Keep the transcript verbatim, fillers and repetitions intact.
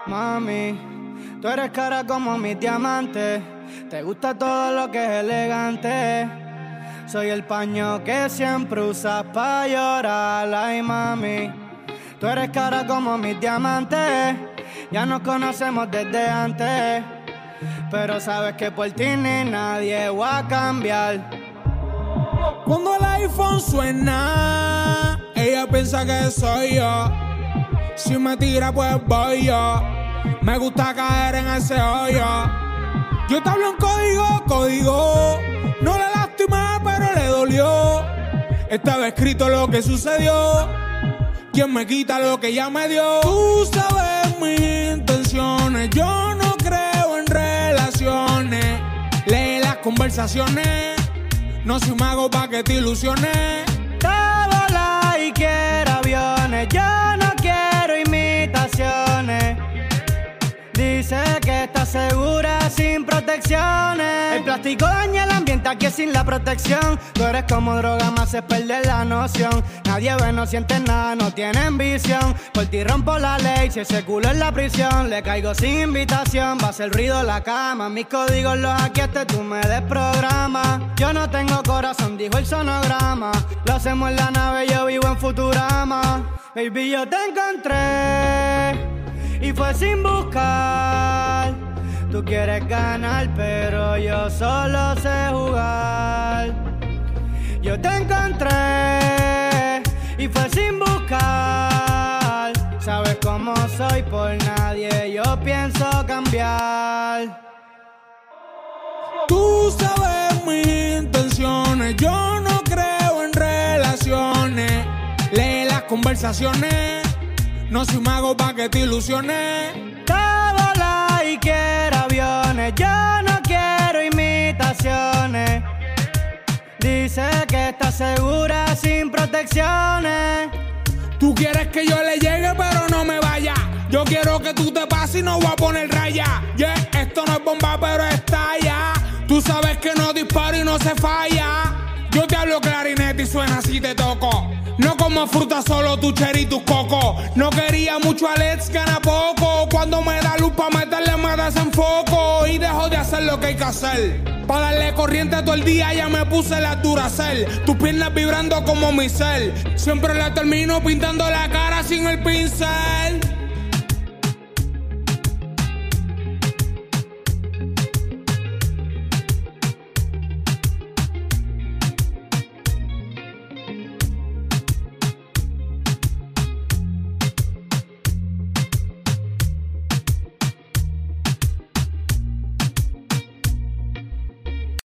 Mami, tú eres cara como mis diamantes. Te gusta todo lo que es elegante. Soy el paño que siempre usas pa' llorar. Ay, mami, tú eres cara como mis diamantes. Ya nos conocemos desde antes, pero sabes que por ti ni nadie va a cambiar. Cuando el iPhone suena, ella piensa que soy yo. Si me tira, pues voy yo. Me gusta caer en ese hoyo. Yo te hablo en código, código. No le lastimé, pero le dolió. Estaba escrito lo que sucedió. ¿Quién me quita lo que ya me dio? Tú sabes mis intenciones. Yo no creo en relaciones. Lee las conversaciones. No soy mago pa' que te ilusiones. Todo la y quiero aviones. Yo no quiero imitaciones. Dice que está segura sin protecciones. El plástico daña el ambiente, aquí es sin la protección. Tú eres como droga, me haces perder la noción. Nadie ve, no siente nada, no tienen visión. Por ti rompo la ley, si ese culo es la prisión. Le caigo sin invitación, va a hacer ruido la cama. Mis códigos los hackeaste, tú me desprogramas. Yo no tengo corazón, dijo el sonograma. Lo hacemos en la nave, yo vivo en Futurama. Baby, yo te encontré y fue sin buscar. Tú quieres ganar, pero yo solo sé jugar. Yo te encontré y fue sin buscar. Sabes cómo soy, por nadie yo pienso cambiar. Tú sabes mis intenciones. Yo no creo en relaciones. Lee las conversaciones. No soy mago pa' que te ilusiones. Todo la y quiero aviones. Yo no quiero imitaciones. Dice que está segura sin protecciones. Tú quieres que yo le llegue pero no me vaya. Yo quiero que tú te pases y no voy a poner raya. Yeah, esto no es bomba pero estalla. Tú sabes que no disparo y no se falla. Yo te hablo clarinete y suena si te toco. No como fruta, solo tu cherry y tus cocos. No quería mucho a Let's, gana poco. Cuando me da luz pa' meterle me desenfoco. Y dejo de hacer lo que hay que hacer. Pa' darle corriente todo el día ya me puse la Duracell. Tus piernas vibrando como mi cel. Siempre la termino pintando la cara sin el pincel.